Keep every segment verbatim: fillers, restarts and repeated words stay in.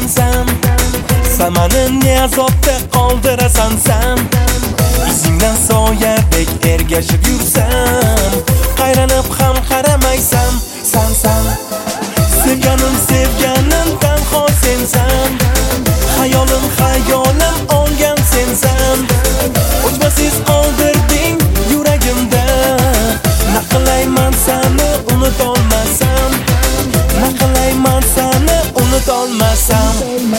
sensan. Samani ne azobda qoldirasan sen. Izingdan soyadek ergashib yursam, qayranib ham qaramaysan sensan. Sevganim sevganim tanho sensan. Hayolim hayolim olgan sensan. O'chmasiz qoldirding yuragimda. Naqlayman seni unutolmasam. Naqlayman seni unutolmasam.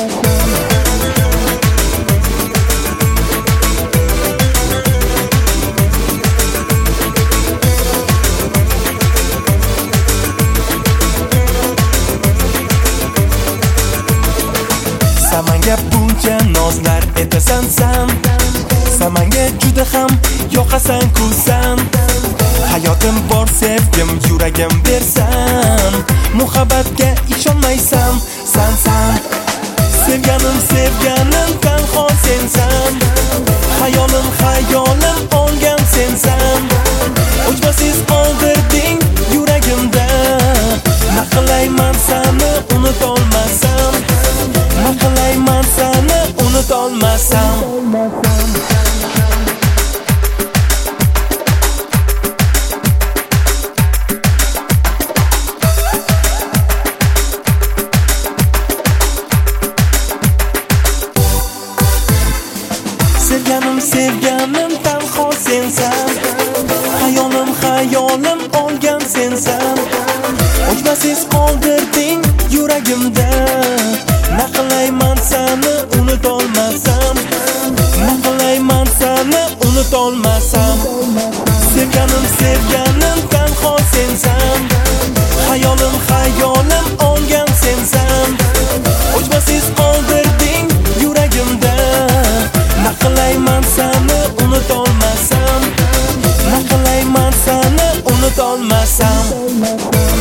Samanga buncha nozlar etasan sen. Samanga juda ham yoqasan kusan. Hayotim bor sevgim yuragim bersan. Muhabbatga ishonmaysan sen sen. Sevganim sevganim tanho sensan. Hayolim hayolim olgan sensan. O'chmasiz qoldirding yuragimda. Naqlayman seni unutolmasam. Naqlayman seni unutolmasam. Sevganim sevganim tanho sensan. Hayolim hayolim olgan sensan. O'chmasiz qoldirding yuragimda. Naqlayman seni unutolmasam. Naqlayman seni unutolmasam. Sevganim sevganim tanho sensan. Hayolim hayolim olgan sensan. O'chmasiz qoldirding yuragimda. Naqlayman seni unutolmasam. Naqlayman seni unutolmasam.